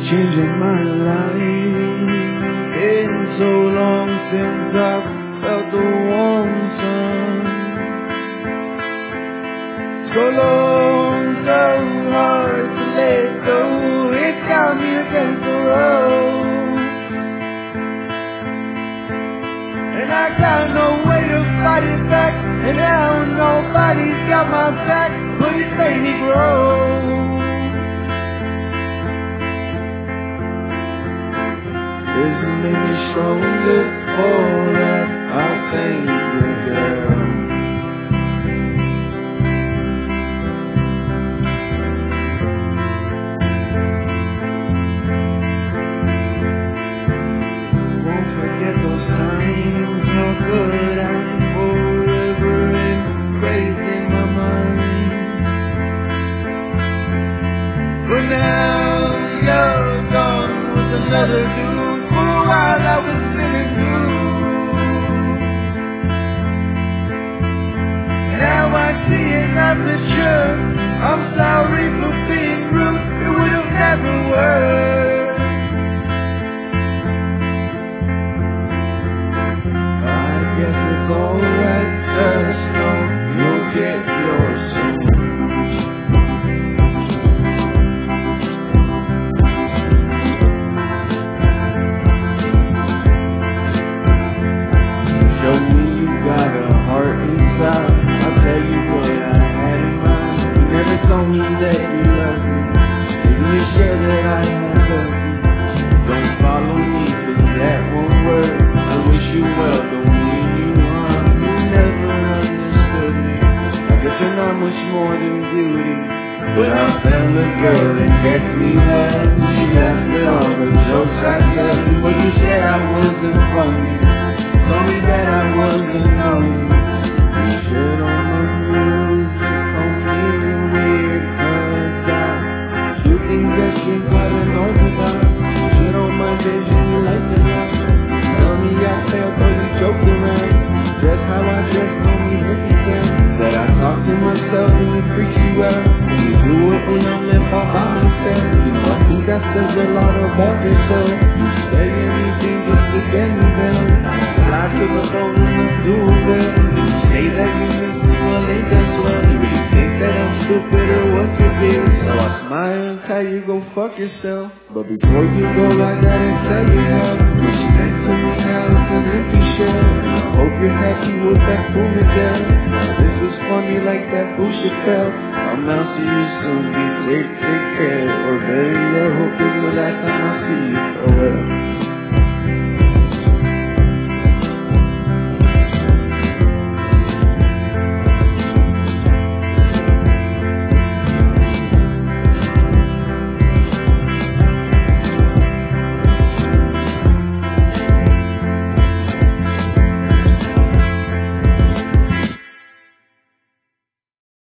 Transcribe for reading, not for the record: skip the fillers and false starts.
changing my life. Been so long since I've felt the warm sun. So long, so hard to let go. It got me against the road, and I got no way to fight it back. And now nobody's got my back, but it made me grow. It's made me stronger for that. I'll thank you, girl. Won't forget those times, how good I'm forever engraved in my mind. But now you're gone with another dude. While I was living through, now I see it not the truth. I'm sorry for being rude. It would have never worked. I guess it's alright, just know you'll get yours soon. Show me you got a heart inside. I'll tell you what I had in mind. You never told me that you love me. Maybe you share that I have loved you. Don't follow me, cause that won't work. I wish you well, don't mean you harm. You never understood me. I guess you're not much more than beauty, but I found a girl that gets me well. She left me all the jokes I tell you, but you said I wasn't funny. Told me that I wasn't known. You shit on my music, on me weird, cause I do things that you gotta know about. Shit on my vision, you like to laugh. Tell me I failed, though you joked around. Just how I dress, call me hippie down. That I talk to myself and it freaks you out. And you do it when I'm left all by myself. You know, I think that says a lot about yourself. You say anything just to get me down. I took a phone and I'm doing well. You say that you miss me, well ain't that swell? You really think that I'm stupid or what's your deal? So I smile and tell you go fuck yourself. But before you go I gotta tell you how what you meant to me now is an empty shell. And I hope you're happy with that fool Miguel. Now this was funny like that bullshit fell. I'm out to you soon, be take care. Or better yet, hope it's the last time I see you. Farewell.